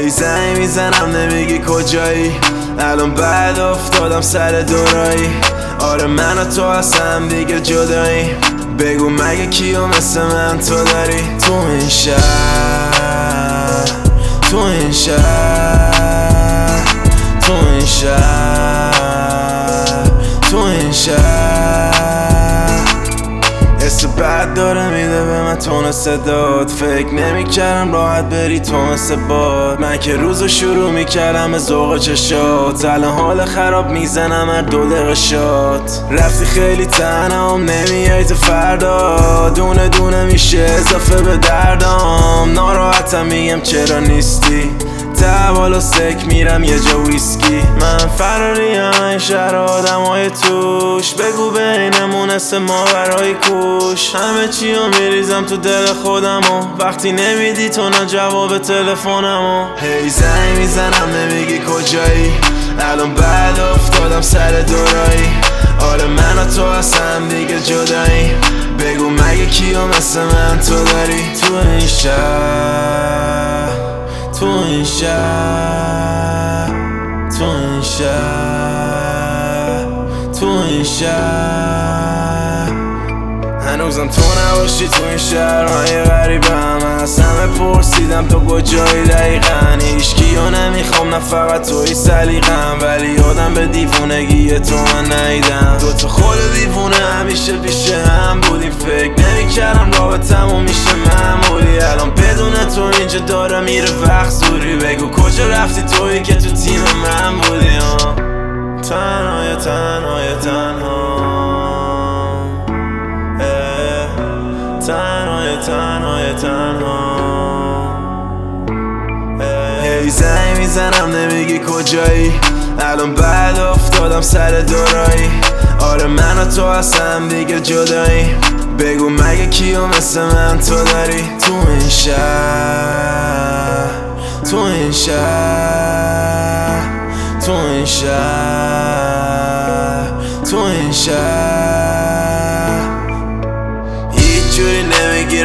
هی زنگ میزنم نمیگی کجایی، الان بعد افتادم سر دورایی. آره من و تو هستم دیگه جدایی، بگو مگه کیو مثل من تو داری؟ تو این شهر، تو این شهر، تو این شهر، تو این شهر. حس بد داره میده به من تون صدات، فکر نمیکردم راحت بری تو مثل باد. من که روزو شروع میکردم به ذوق چشات، الان حال خراب میزنم هر 2 دقیقه شات. رفتی خیلی تنهام نمیای تو فردا، دونه دونه میشه اضافه به دردام. ناراحتم میگم چرا نیستی، بالا سک میرم یه جا ویسکی. من فراریم این شهر آدمای توش، بگو بینمون اسم ما برای کوش. همه چیو میریزم تو دل خودمو، وقتی نمیدی تو نه جواب تلفنمو. هی زنگ میزنم نمیگی کجایی، الان بعد افتادم سر دورایی. آره من و تو هستم دیگه جدایی، بگو مگه کیو مثل من تو داری؟ تو این شهر، تو این شهر، تو این شهر، تو این شهر. هنوزم تو نباشی تو این شهر، من یه غریبم. از همه پرسیدم تو کجایی دقیقا، هیچکیو نمیخوام نه فقط توی سلیقم. ولی یادم به دیوونگی تو من نیدم، دوتا خود دیوونه همیشه پیش هم بودیم. فکر نمیکردم رابطمون میشه معمولی، الان بدون تو اینجا داره میره وقت زوری. بگو کجا رفتی تویی که تو تیم من بودی؟ تنهای تنهای تنها، تنهای تنهای تنها. هی زنگ میزنم نمیگی کجایی، الان بعد افتادم سر دورایی. آره من و تو هستم دیگه جدایی، بگو مگه کیو مثل من تو داری؟ تو این شهر، تو این شهر، تو این شهر، تو این شهر.